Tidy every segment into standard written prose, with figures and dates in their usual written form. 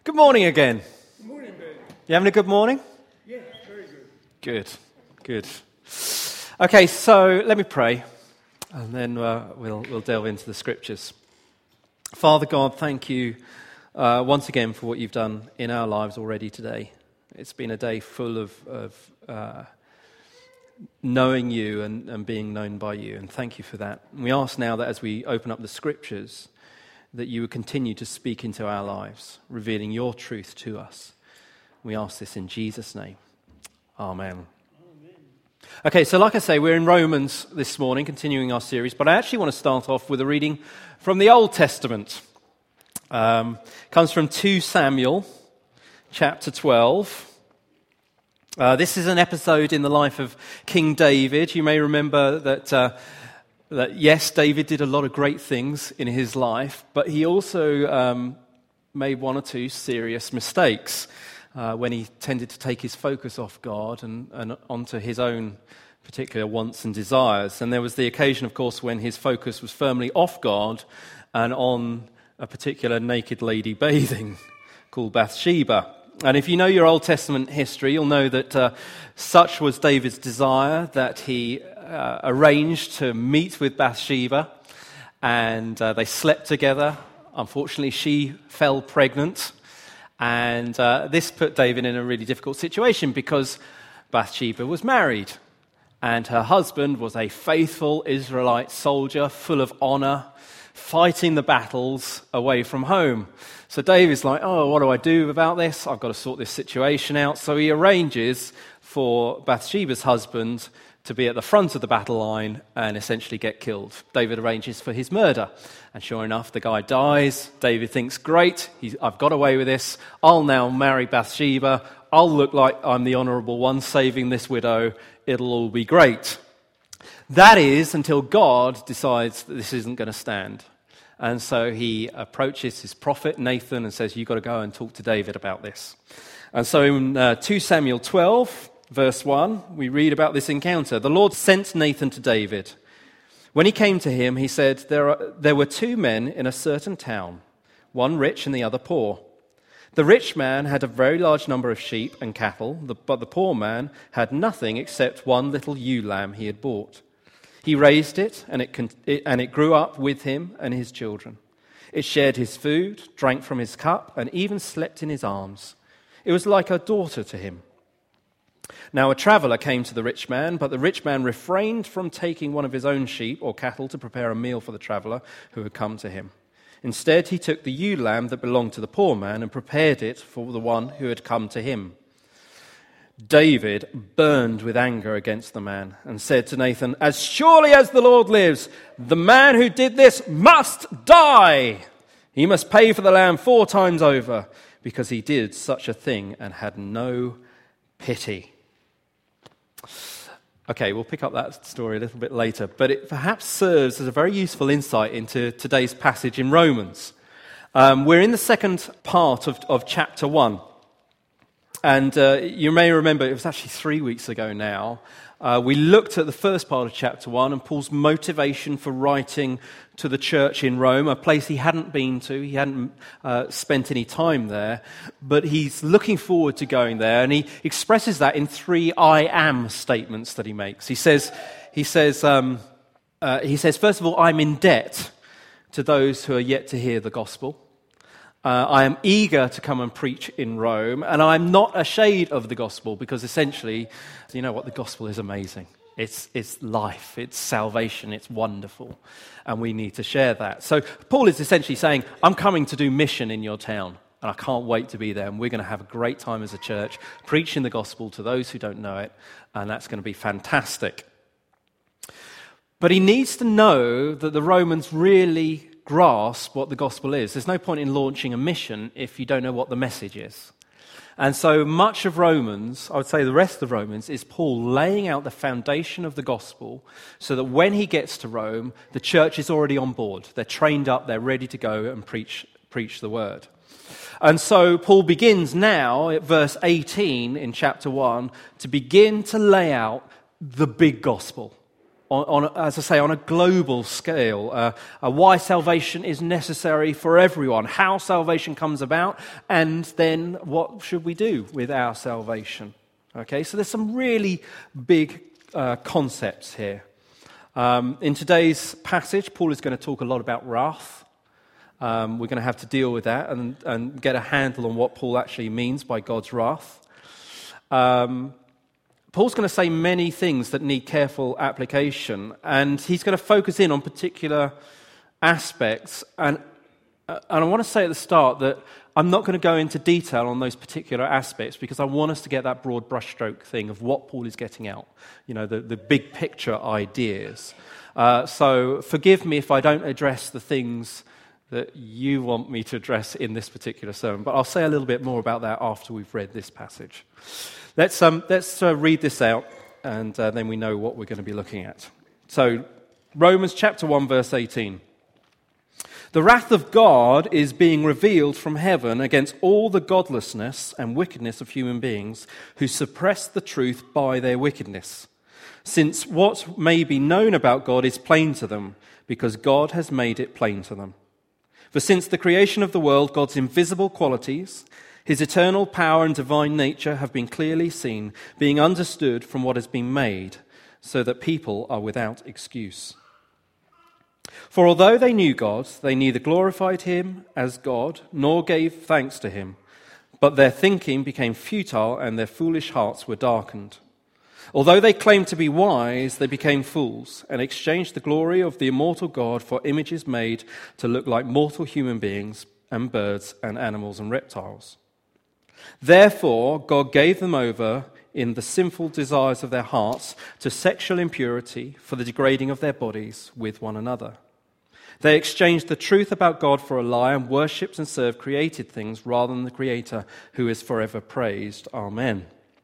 Good morning again. Good morning, Ben. You having a good morning? Yes, very good. Good. Okay, so let me pray, and then we'll delve into the scriptures. Father God, thank you once again for what you've done in our lives already today. It's been a day full of knowing you and being known by you, and thank you for that. And we ask now that as we open up the scriptures, that you would continue to speak into our lives, revealing your truth to us. We ask this in Jesus' name. Amen. Okay, so like I say, we're in Romans this morning, continuing our series, but I actually want to start off with a reading from the Old Testament. Comes from 2 Samuel, chapter 12. This is an episode in the life of King David. You may remember that yes, David did a lot of great things in his life, but he also made one or two serious mistakes when he tended to take his focus off God and onto his own particular wants and desires. And there was the occasion, of course, when his focus was firmly off God and on a particular naked lady bathing called Bathsheba. And if you know your Old Testament history, you'll know that such was David's desire that he arranged to meet with Bathsheba, and they slept together. Unfortunately, she fell pregnant, and this put David in a really difficult situation because Bathsheba was married, and her husband was a faithful Israelite soldier, full of honor, fighting the battles away from home. So David's like, what do I do about this? I've got to sort this situation out. So he arranges for Bathsheba's husband to be at the front of the battle line and essentially get killed. David arranges for his murder. And sure enough, the guy dies. David thinks, great, I've got away with this. I'll now marry Bathsheba. I'll look like I'm the honorable one saving this widow. It'll all be great. That is until God decides that this isn't going to stand. And so he approaches his prophet Nathan and says, you've got to go and talk to David about this. And so in 2 Samuel 12, verse 1, we read about this encounter. The Lord sent Nathan to David. When he came to him, he said, there were 2 men in a certain town, one rich and the other poor. The rich man had a very large number of sheep and cattle, but the poor man had nothing except one little ewe lamb he had bought. He raised it, and it grew up with him and his children. It shared his food, drank from his cup, and even slept in his arms. It was like a daughter to him. Now a traveler came to the rich man, but the rich man refrained from taking one of his own sheep or cattle to prepare a meal for the traveler who had come to him. Instead, he took the ewe lamb that belonged to the poor man and prepared it for the one who had come to him. David burned with anger against the man and said to Nathan, as surely as the Lord lives, the man who did this must die. He must pay for the lamb 4 times over because he did such a thing and had no pity. Okay, we'll pick up that story a little bit later, but it perhaps serves as a very useful insight into today's passage in Romans. We're in the second part of chapter 1. And you may remember, it was actually 3 weeks ago now, we looked at the first part of chapter 1 and Paul's motivation for writing to the church in Rome, a place he hadn't been to, he hadn't spent any time there, but he's looking forward to going there, and he expresses that in 3 I am statements that he makes. He says, first of all, I'm in debt to those who are yet to hear the gospel. I am eager to come and preach in Rome, and I'm not ashamed of the gospel because essentially, you know what, the gospel is amazing. It's life, it's salvation, it's wonderful, and we need to share that. So Paul is essentially saying, I'm coming to do mission in your town, and I can't wait to be there, and we're going to have a great time as a church, preaching the gospel to those who don't know it, and that's going to be fantastic. But he needs to know that the Romans really grasp what the gospel is. There's no point in launching a mission if you don't know what the message is. And so much of Romans, I would say the rest of Romans, is Paul laying out the foundation of the gospel so that when he gets to Rome, the church is already on board. They're trained up, they're ready to go and preach the word. And so Paul begins now at verse 18 in chapter 1 to begin to lay out the big gospel. as I say, on a global scale, why salvation is necessary for everyone, how salvation comes about, and then what should we do with our salvation. Okay, so there's some really big concepts here. In today's passage, Paul is going to talk a lot about wrath. We're going to have to deal with that and get a handle on what Paul actually means by God's wrath. Paul's going to say many things that need careful application, and he's going to focus in on particular aspects. And I want to say at the start that I'm not going to go into detail on those particular aspects because I want us to get that broad brushstroke thing of what Paul is getting out, the big picture ideas. So forgive me if I don't address the things that you want me to address in this particular sermon, but I'll say a little bit more about that after we've read this passage. Let's read this out, and then we know what we're going to be looking at. So, Romans chapter 1, verse 18. The wrath of God is being revealed from heaven against all the godlessness and wickedness of human beings who suppress the truth by their wickedness. Since what may be known about God is plain to them, because God has made it plain to them. For since the creation of the world, God's invisible qualities, His eternal power and divine nature have been clearly seen, being understood from what has been made, so that people are without excuse. For although they knew God, they neither glorified Him as God, nor gave thanks to Him, but their thinking became futile and their foolish hearts were darkened. Although they claimed to be wise, they became fools and exchanged the glory of the immortal God for images made to look like mortal human beings and birds and animals and reptiles. Therefore, God gave them over in the sinful desires of their hearts to sexual impurity for the degrading of their bodies with one another. They exchanged the truth about God for a lie and worshipped and served created things rather than the Creator who is forever praised. Amen.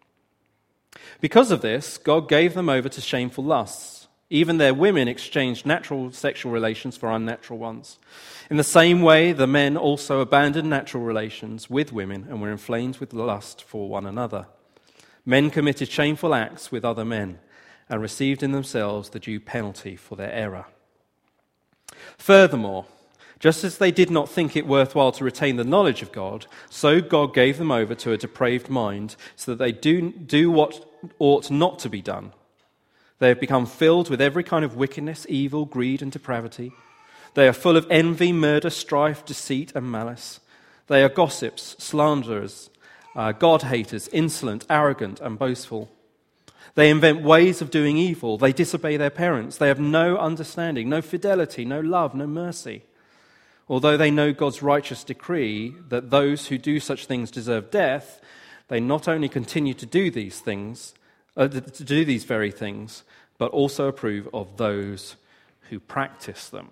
Because of this, God gave them over to shameful lusts. Even their women exchanged natural sexual relations for unnatural ones. In the same way, the men also abandoned natural relations with women and were inflamed with lust for one another. Men committed shameful acts with other men and received in themselves the due penalty for their error. Furthermore, just as they did not think it worthwhile to retain the knowledge of God, so God gave them over to a depraved mind so that they do what ought not to be done. They have become filled with every kind of wickedness, evil, greed, and depravity. They are full of envy, murder, strife, deceit, and malice. They are gossips, slanderers, God-haters, insolent, arrogant, and boastful. They invent ways of doing evil. They disobey their parents. They have no understanding, no fidelity, no love, no mercy. Although they know God's righteous decree that those who do such things deserve death, they not only continue to do these very things, but also approve of those who practice them.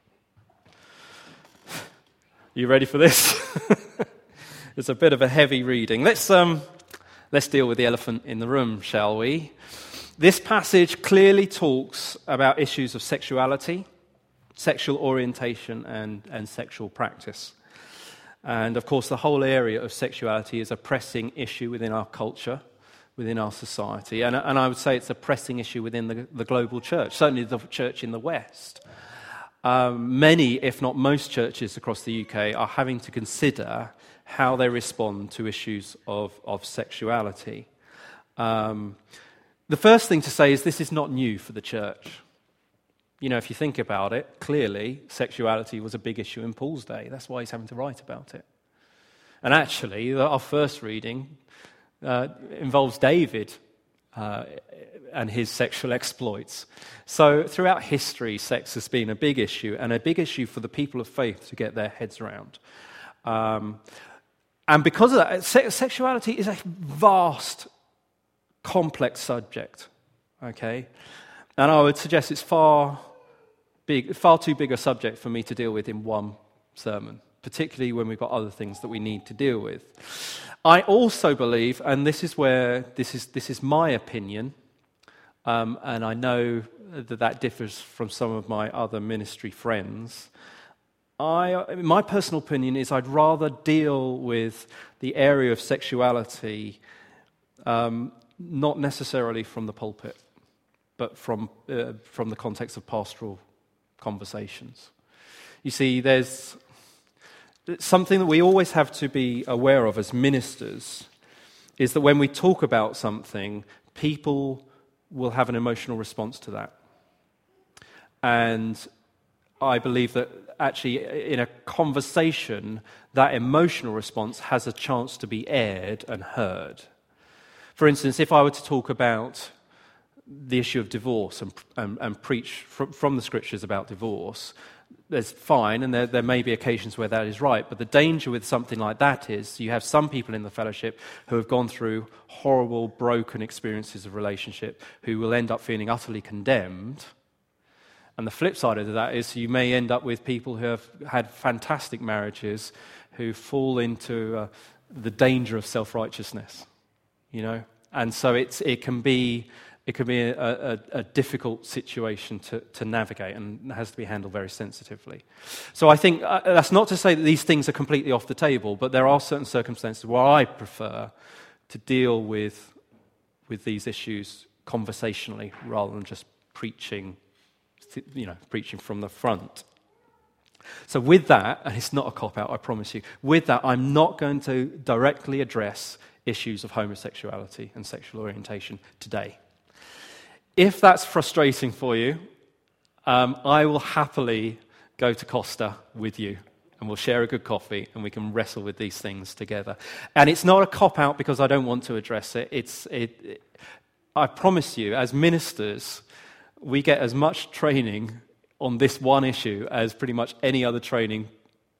You ready for this? It's a bit of a heavy reading. Let's deal with the elephant in the room, shall we? This passage clearly talks about issues of sexuality, sexual orientation, and sexual practice. And of course, the whole area of sexuality is a pressing issue within our culture, within our society. And I would say it's a pressing issue within the global church, certainly the church in the West. Many, if not most churches across the UK are having to consider how they respond to issues of sexuality. The first thing to say is this is not new for the church. You know, if you think about it, clearly sexuality was a big issue in Paul's day. That's why he's having to write about it. And actually, our first reading involves David and his sexual exploits. So throughout history, sex has been a big issue, and a big issue for the people of faith to get their heads around. And because of that, sexuality is a vast, complex subject, okay? And I would suggest it's far too big a subject for me to deal with in one sermon, particularly when we've got other things that we need to deal with. I also believe, and this is my opinion, and I know that differs from some of my other ministry friends. My personal opinion is I'd rather deal with the area of sexuality not necessarily from the pulpit. but from the context of pastoral conversations. You see, there's something that we always have to be aware of as ministers is that when we talk about something, people will have an emotional response to that. And I believe that actually in a conversation, that emotional response has a chance to be aired and heard. For instance, if I were to talk about the issue of divorce and preach from the scriptures about divorce, there's fine, and there may be occasions where that is right, but the danger with something like that is you have some people in the fellowship who have gone through horrible, broken experiences of relationship who will end up feeling utterly condemned. And the flip side of that is you may end up with people who have had fantastic marriages who fall into the danger of self-righteousness, you know? And so it can be a difficult situation to navigate, and has to be handled very sensitively. So I think that's not to say that these things are completely off the table, but there are certain circumstances where I prefer to deal with these issues conversationally rather than just preaching from the front. So with that, and it's not a cop-out, I promise you, with that, I'm not going to directly address issues of homosexuality and sexual orientation today. If that's frustrating for you, I will happily go to Costa with you, and we'll share a good coffee, and we can wrestle with these things together. And it's not a cop-out because I don't want to address it. I promise you, as ministers, we get as much training on this one issue as pretty much any other training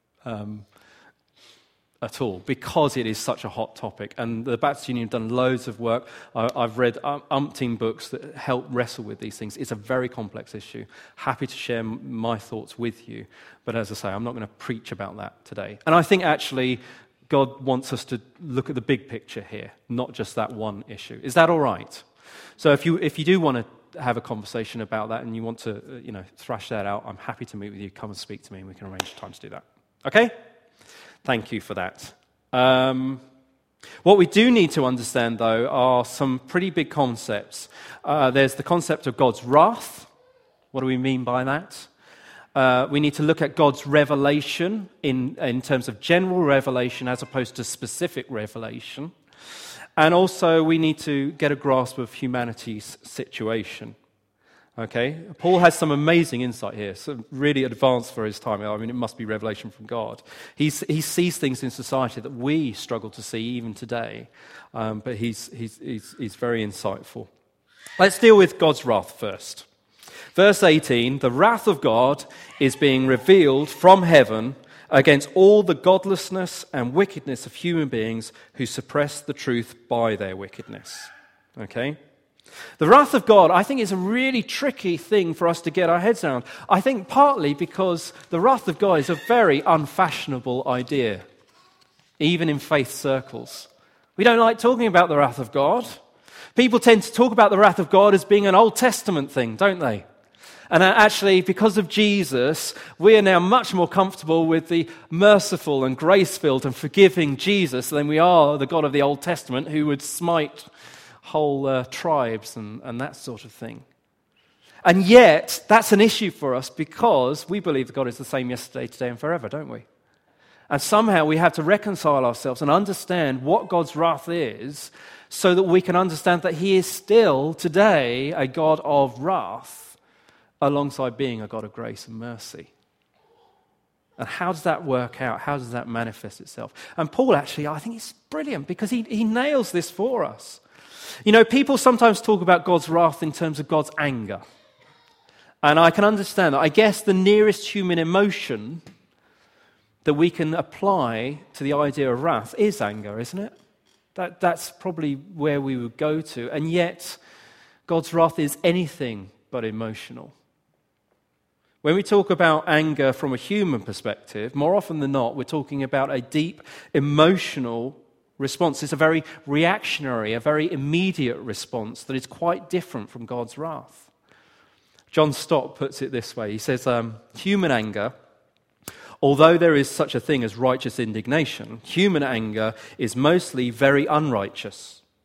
at all, because it is such a hot topic. And the Baptist Union have done loads of work. I've read umpteen books that help wrestle with these things. It's a very complex issue. Happy to share my thoughts with you. But as I say, I'm not going to preach about that today. And I think actually God wants us to look at the big picture here, not just that one issue. Is that all right? So if you do want to have a conversation about that and you want to thrash that out, I'm happy to meet with you. Come and speak to me and we can arrange time to do that. Okay? Thank you for that. What we do need to understand, though, are some pretty big concepts. There's the concept of God's wrath. What do we mean by that? We need to look at God's revelation in terms of general revelation as opposed to specific revelation. And also we need to get a grasp of humanity's situation. Okay? Paul has some amazing insight here, so really advanced for his time. I mean, it must be revelation from God. He sees things in society that we struggle to see even today, but he's very insightful. Let's deal with God's wrath first. Verse 18, the wrath of God is being revealed from heaven against all the godlessness and wickedness of human beings who suppress the truth by their wickedness. Okay? The wrath of God, I think, is a really tricky thing for us to get our heads around. I think partly because the wrath of God is a very unfashionable idea, even in faith circles. We don't like talking about the wrath of God. People tend to talk about the wrath of God as being an Old Testament thing, don't they? And actually, because of Jesus, we are now much more comfortable with the merciful and grace-filled and forgiving Jesus than we are the God of the Old Testament who would smite whole tribes and that sort of thing. And yet, that's an issue for us because we believe that God is the same yesterday, today, and forever, don't we? And somehow we have to reconcile ourselves and understand what God's wrath is so that we can understand that He is still today a God of wrath alongside being a God of grace and mercy. And how does that work out? How does that manifest itself? And Paul actually, I think he's brilliant because he nails this for us. You know, people sometimes talk about God's wrath in terms of God's anger. And I can understand that. I guess the nearest human emotion that we can apply to the idea of wrath is anger, isn't it? That's probably where we would go to. And yet, God's wrath is anything but emotional. When we talk about anger from a human perspective, more often than not, we're talking about a deep emotional response. It's a very reactionary, a very immediate response that is quite different from God's wrath. John Stott puts it this way. He says, human anger, although there is such a thing as righteous indignation, human anger is mostly very unrighteous.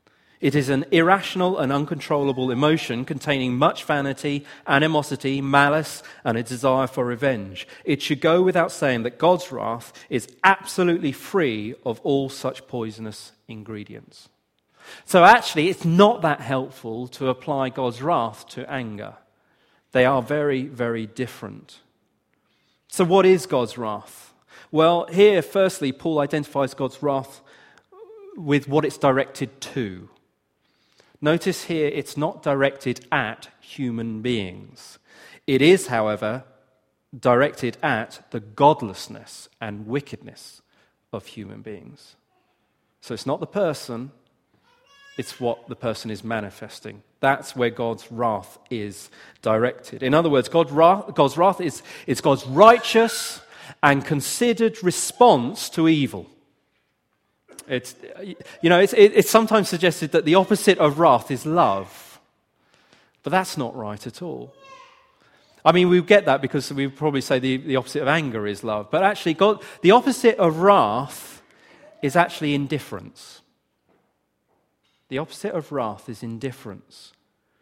It is an irrational and uncontrollable emotion containing much vanity, animosity, malice, and a desire for revenge. It should go without saying that God's wrath is absolutely free of all such poisonous ingredients. So actually, it's not that helpful to apply God's wrath to anger. They are very, very different. So what is God's wrath? Well, here, firstly, Paul identifies God's wrath with what it's directed to. Notice here, it's not directed at human beings. It is, however, directed at the godlessness and wickedness of human beings. So it's not the person, it's what the person is manifesting. That's where God's wrath is directed. In other words, God's wrath is God's righteous and considered response to evil. It's sometimes suggested that the opposite of wrath is love. But that's not right at all. I mean, we get that because we probably say the opposite of anger is love. But actually, the opposite of wrath is actually indifference. The opposite of wrath is indifference.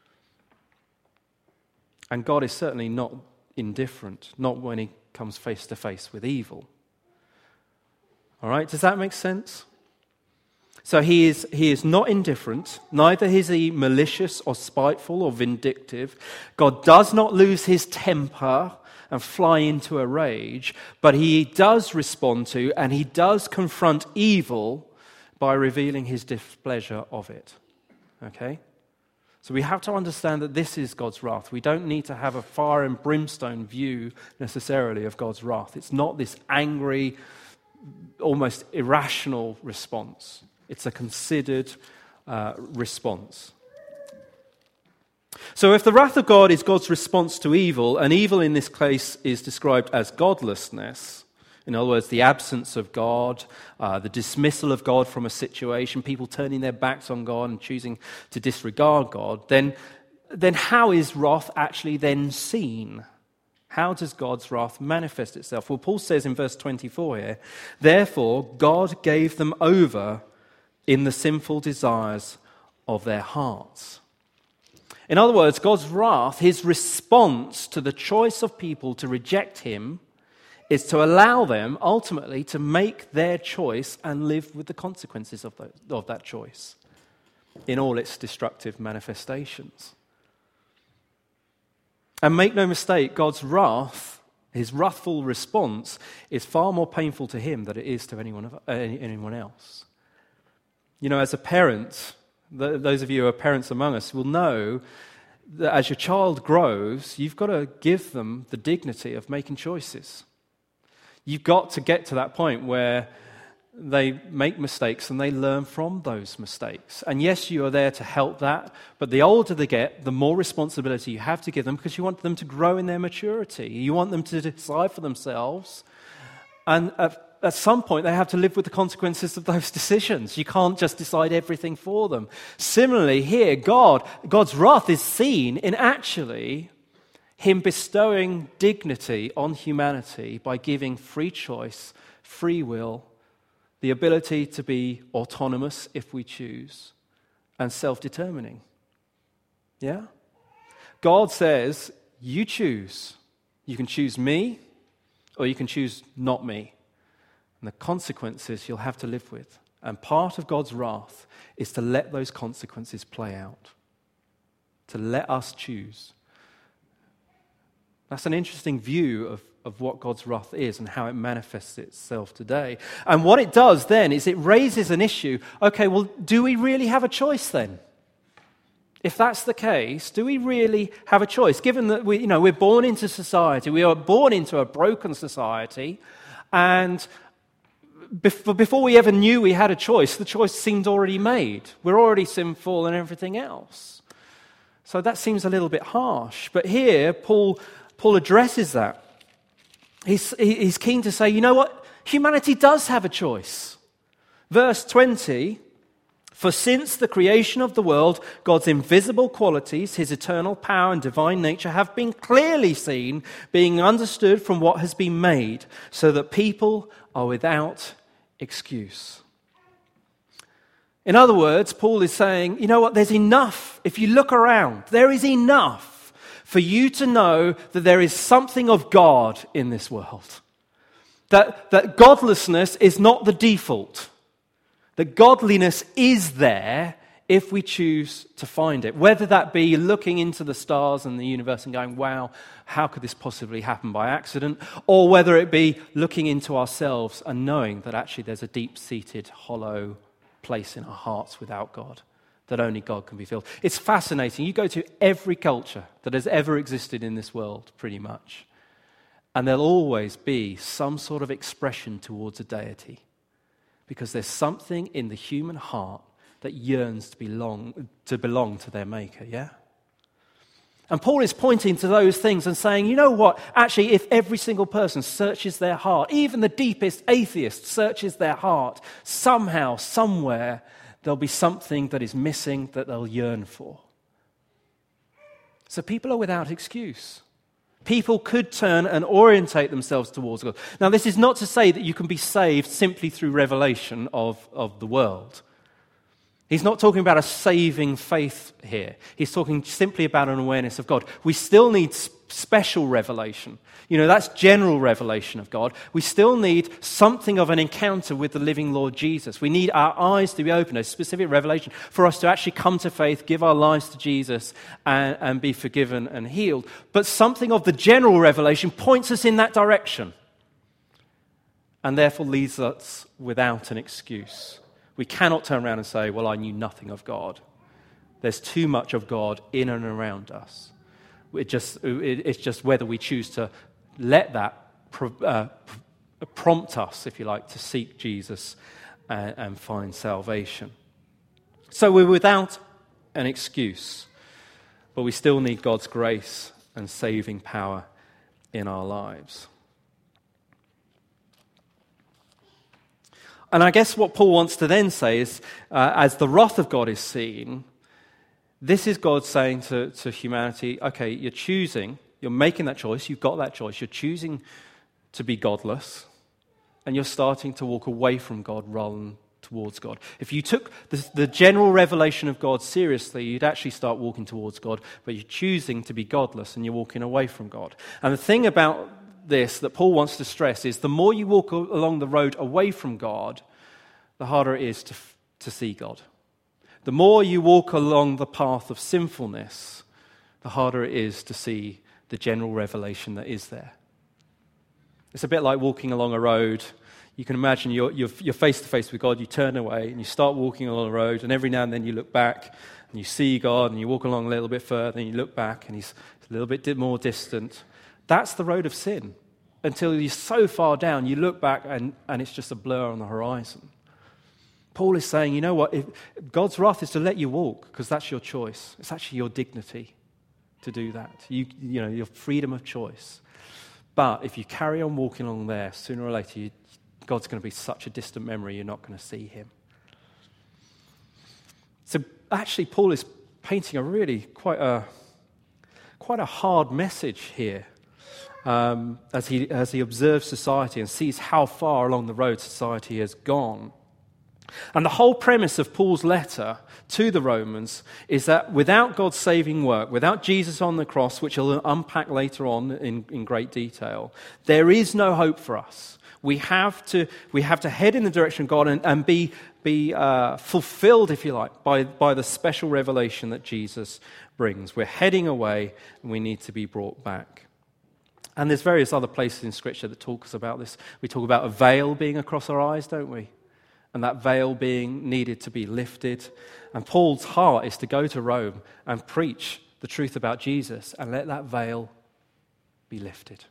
And God is certainly not indifferent, not when he comes face to face with evil. All right, does that make sense? So he is not indifferent, neither is he malicious or spiteful or vindictive. God does not lose his temper and fly into a rage, but he does respond to and he does confront evil by revealing his displeasure of it. Okay? So we have to understand that this is God's wrath. We don't need to have a fire and brimstone view necessarily of God's wrath. It's not this angry, almost irrational response. It's a considered response. So if the wrath of God is God's response to evil, and evil in this case is described as godlessness, in other words, the absence of God, the dismissal of God from a situation, people turning their backs on God and choosing to disregard God, then how is wrath actually then seen? How does God's wrath manifest itself? Well, Paul says in verse 24 here, therefore God gave them over in the sinful desires of their hearts. In other words, God's wrath, his response to the choice of people to reject him, is to allow them ultimately to make their choice and live with the consequences of that choice in all its destructive manifestations. And make no mistake, God's wrath, his wrathful response, is far more painful to him than it is to anyone else. You know, as a parent, those of you who are parents among us will know that as your child grows, you've got to give them the dignity of making choices. You've got to get to that point where they make mistakes and they learn from those mistakes. And yes, you are there to help that, but the older they get, the more responsibility you have to give them because you want them to grow in their maturity. You want them to decide for themselves. And at some point, they have to live with the consequences of those decisions. You can't just decide everything for them. Similarly, here, God's wrath is seen in actually him bestowing dignity on humanity by giving free choice, free will, the ability to be autonomous if we choose, and self-determining. Yeah? God says, you choose. You can choose me, or you can choose not me. And the consequences you'll have to live with. And part of God's wrath is to let those consequences play out. To let us choose. That's an interesting view of what God's wrath is and how it manifests itself today. And what it does then is it raises an issue. Okay, well, do we really have a choice then? If that's the case, do we really have a choice? Given that we're born into society, we are born into a broken society, and before we ever knew we had a choice, the choice seemed already made. We're already sinful and everything else. So that seems a little bit harsh. But here, Paul addresses that. He's keen to say, you know what? Humanity does have a choice. Verse 20, for since the creation of the world, God's invisible qualities, his eternal power and divine nature have been clearly seen, being understood from what has been made, so that people are without excuse. In other words, Paul is saying, you know what, there's enough. If you look around, there is enough for you to know that there is something of God in this world. That godlessness is not the default. That godliness is there if we choose to find it. Whether that be looking into the stars and the universe and going, wow, how could this possibly happen by accident? Or whether it be looking into ourselves and knowing that actually there's a deep-seated, hollow place in our hearts without God, that only God can be filled. It's fascinating. You go to every culture that has ever existed in this world, pretty much, and there'll always be some sort of expression towards a deity, because there's something in the human heart that yearns to belong to their maker, yeah? And Paul is pointing to those things and saying, you know what? Actually, if every single person searches their heart, even the deepest atheist searches their heart, somehow, somewhere, there'll be something that is missing that they'll yearn for. So people are without excuse. People could turn and orientate themselves towards God. Now, this is not to say that you can be saved simply through revelation of the world. He's not talking about a saving faith here. He's talking simply about an awareness of God. We still need special revelation. You know, that's general revelation of God. We still need something of an encounter with the living Lord Jesus. We need our eyes to be open, a specific revelation for us to actually come to faith, give our lives to Jesus, and be forgiven and healed. But something of the general revelation points us in that direction, and therefore leaves us without an excuse. We cannot turn around and say, well, I knew nothing of God. There's too much of God in and around us. It's just whether we choose to let that prompt us, if you like, to seek Jesus and find salvation. So we're without an excuse, but we still need God's grace and saving power in our lives. And I guess what Paul wants to then say is, as the wrath of God is seen, this is God saying to humanity, okay, you're making that choice, you've got that choice, you're choosing to be godless, and you're starting to walk away from God rather than towards God. If you took the general revelation of God seriously, you'd actually start walking towards God, but you're choosing to be godless and you're walking away from God. And the thing about this that Paul wants to stress is the more you walk along the road away from God, the harder it is to see God. The more you walk along the path of sinfulness, the harder it is to see the general revelation that is there. It's a bit like walking along a road. You can imagine you're face to face with God, you turn away and you start walking along the road, and every now and then you look back and you see God, and you walk along a little bit further and you look back and he's a little bit more distant. That's the road of sin. Until you're so far down, you look back and it's just a blur on the horizon. Paul is saying, you know what, God's wrath is to let you walk because that's your choice. It's actually your dignity to do that. You know, your freedom of choice. But if you carry on walking along there, sooner or later, God's going to be such a distant memory, you're not going to see him. So actually, Paul is painting a really quite a hard message here. As he observes society and sees how far along the road society has gone. And the whole premise of Paul's letter to the Romans is that without God's saving work, without Jesus on the cross, which he'll unpack later on in great detail, there is no hope for us. We have to head in the direction of God and be fulfilled, if you like, by the special revelation that Jesus brings. We're heading away and we need to be brought back. And there's various other places in Scripture that talk us about this. We talk about a veil being across our eyes, don't we? And that veil being needed to be lifted. And Paul's heart is to go to Rome and preach the truth about Jesus and let that veil be lifted.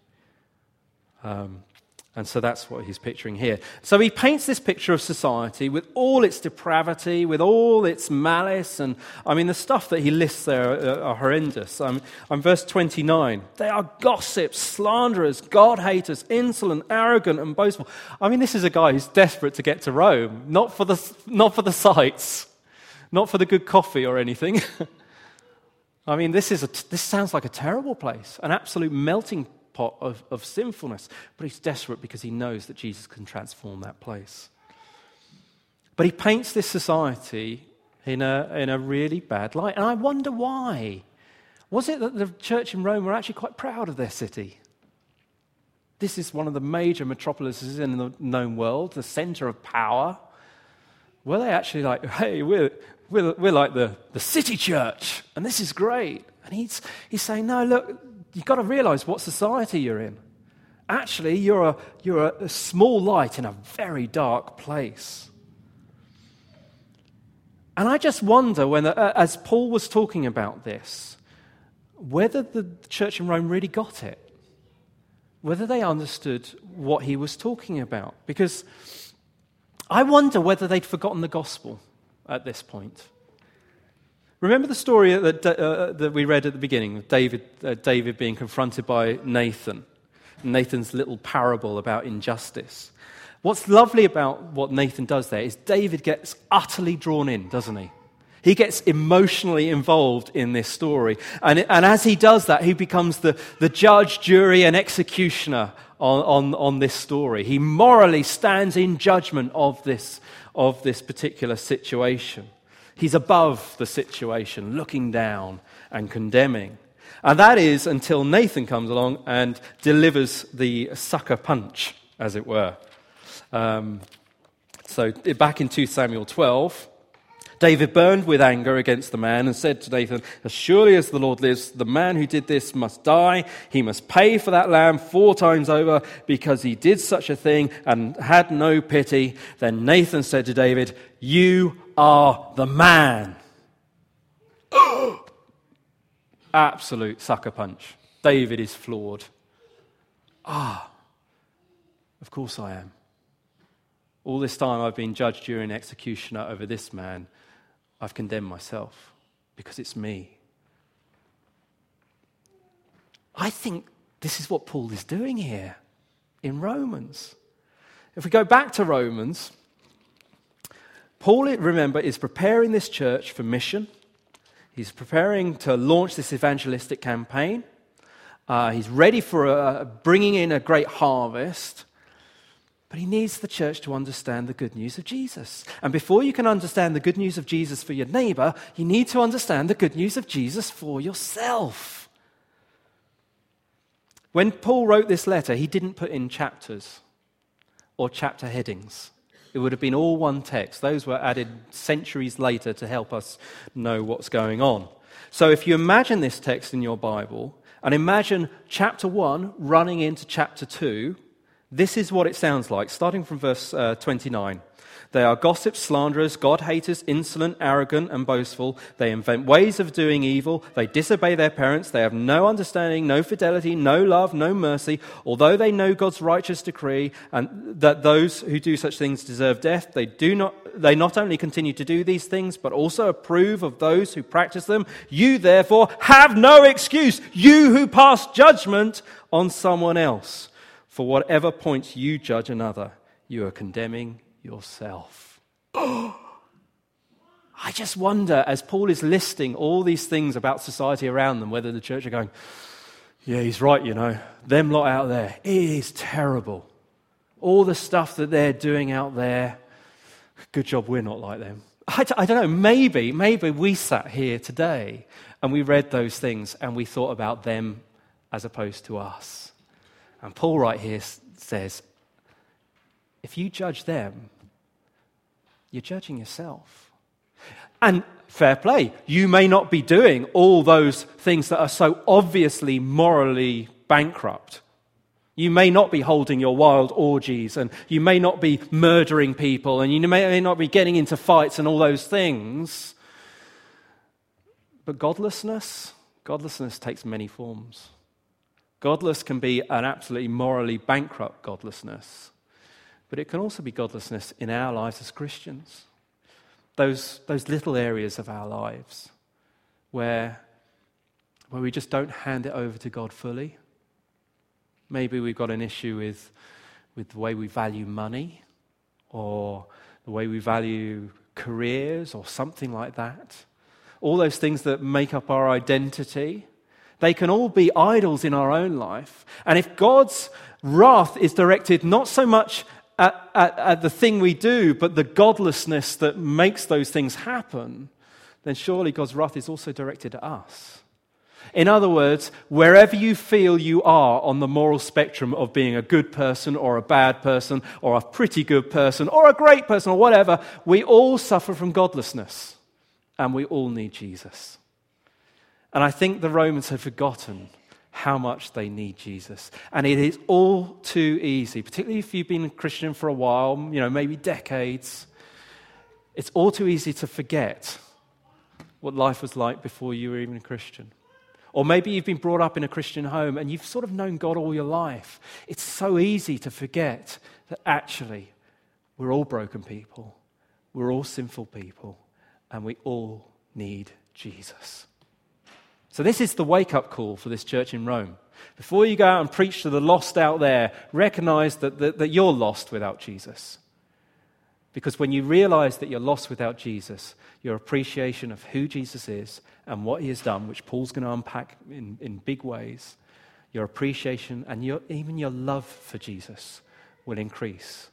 And so that's what he's picturing here. So he paints this picture of society with all its depravity, with all its malice. And I mean, the stuff that he lists there are horrendous. Verse 29, they are gossips, slanderers, God-haters, insolent, arrogant, and boastful. I mean, this is a guy who's desperate to get to Rome, not for the sights, not for the good coffee or anything. I mean, this sounds like a terrible place, an absolute melting pot of sinfulness, but he's desperate because he knows that Jesus can transform that place. But he paints this society in a really bad light. And I wonder why. Was it that the church in Rome were actually quite proud of their city? This is one of the major metropolises in the known world, the center of power. Were they actually like, hey, we're like the city church, and this is great? And he's saying, no, look, you've got to realize what society you're in. Actually, you're a small light in a very dark place. And I just wonder, as Paul was talking about this, whether the church in Rome really got it, whether they understood what he was talking about. Because I wonder whether they'd forgotten the gospel at this point. Remember the story that we read at the beginning of David being confronted by Nathan's little parable about injustice. What's lovely about what Nathan does there is David gets utterly drawn in, doesn't he? He gets emotionally involved in this story. And as he does that, he becomes the judge, jury, and executioner on this story. He morally stands in judgment of this particular situation. He's above the situation, looking down and condemning. And that is until Nathan comes along and delivers the sucker punch, as it were. So back in 2 Samuel 12, David burned with anger against the man and said to Nathan, as surely as the Lord lives, the man who did this must die. He must pay for that lamb 4 times over because he did such a thing and had no pity. Then Nathan said to David, you are the man. Absolute sucker punch. David is floored. Of course I am. All this time I've been judge, jury, and executioner over this man. I've condemned myself because it's me. I think this is what Paul is doing here in Romans. If we go back to Romans, Paul, remember, is preparing this church for mission. He's preparing to launch this evangelistic campaign. He's ready for bringing in a great harvest. But he needs the church to understand the good news of Jesus. And before you can understand the good news of Jesus for your neighbor, you need to understand the good news of Jesus for yourself. When Paul wrote this letter, he didn't put in chapters or chapter headings. It would have been all one text. Those were added centuries later to help us know what's going on. So if you imagine this text in your Bible, and imagine chapter 1 running into chapter 2, this is what it sounds like, starting from verse 29. They are gossips, slanderers, God-haters, insolent, arrogant, and boastful. They invent ways of doing evil. They disobey their parents. They have no understanding, no fidelity, no love, no mercy. Although they know God's righteous decree and that those who do such things deserve death, they not only continue to do these things, but also approve of those who practice them. You, therefore, have no excuse, you who pass judgment on someone else. For whatever point you judge another, you are condemning yourself. I just wonder, as Paul is listing all these things about society around them, whether the church are going, yeah, he's right, them lot out there, it is terrible. All the stuff that they're doing out there, good job we're not like them. I don't know, maybe we sat here today and we read those things and we thought about them as opposed to us. And Paul right here says, if you judge them, you're judging yourself. And fair play, you may not be doing all those things that are so obviously morally bankrupt. You may not be holding your wild orgies, and you may not be murdering people, and you may not be getting into fights and all those things. But godlessness takes many forms. Godless can be an absolutely morally bankrupt godlessness, but it can also be godlessness in our lives as Christians. Those little areas of our lives where we just don't hand it over to God fully. Maybe we've got an issue with the way we value money or the way we value careers or something like that. All those things that make up our identity. They can all be idols in our own life. And if God's wrath is directed not so much at the thing we do, but the godlessness that makes those things happen, then surely God's wrath is also directed at us. In other words, wherever you feel you are on the moral spectrum of being a good person or a bad person or a pretty good person or a great person or whatever, we all suffer from godlessness and we all need Jesus. And I think the Romans had forgotten how much they need Jesus. And it is all too easy, particularly if you've been a Christian for a while, maybe decades, it's all too easy to forget what life was like before you were even a Christian. Or maybe you've been brought up in a Christian home and you've sort of known God all your life. It's so easy to forget that actually we're all broken people, we're all sinful people, and we all need Jesus. So this is the wake-up call for this church in Rome. Before you go out and preach to the lost out there, recognize that you're lost without Jesus. Because when you realize that you're lost without Jesus, your appreciation of who Jesus is and what he has done, which Paul's going to unpack in big ways, your appreciation and even your love for Jesus will increase.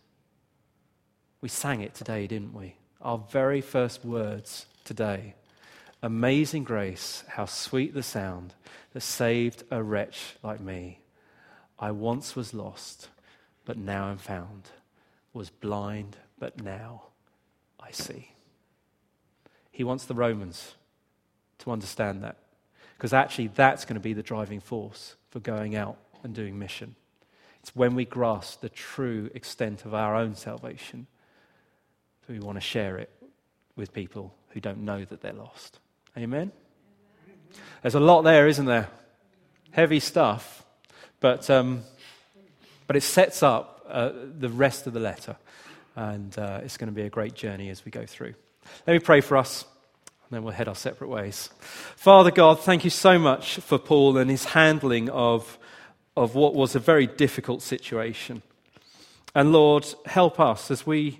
We sang it today, didn't we? Our very first words today. Amazing grace, how sweet the sound that saved a wretch like me. I once was lost, but now am found. Was blind, but now I see. He wants the Romans to understand that, because actually that's going to be the driving force for going out and doing mission. It's when we grasp the true extent of our own salvation that we want to share it with people who don't know that they're lost. Amen? There's a lot there, isn't there? Heavy stuff, but it sets up the rest of the letter, and it's going to be a great journey as we go through. Let me pray for us, and then we'll head our separate ways. Father God, thank you so much for Paul and his handling of what was a very difficult situation. And Lord, help us as we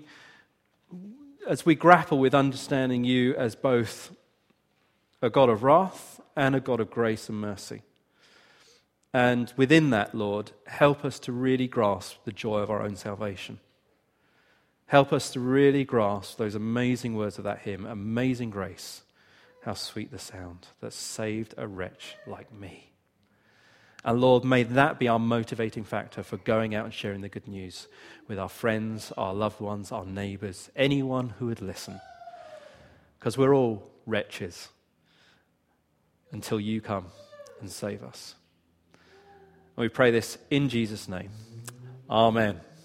grapple with understanding you as both a God of wrath and a God of grace and mercy. And within that, Lord, help us to really grasp the joy of our own salvation. Help us to really grasp those amazing words of that hymn, amazing grace, how sweet the sound that saved a wretch like me. And Lord, may that be our motivating factor for going out and sharing the good news with our friends, our loved ones, our neighbors, anyone who would listen. Because we're all wretches until you come and save us. And we pray this in Jesus' name. Amen.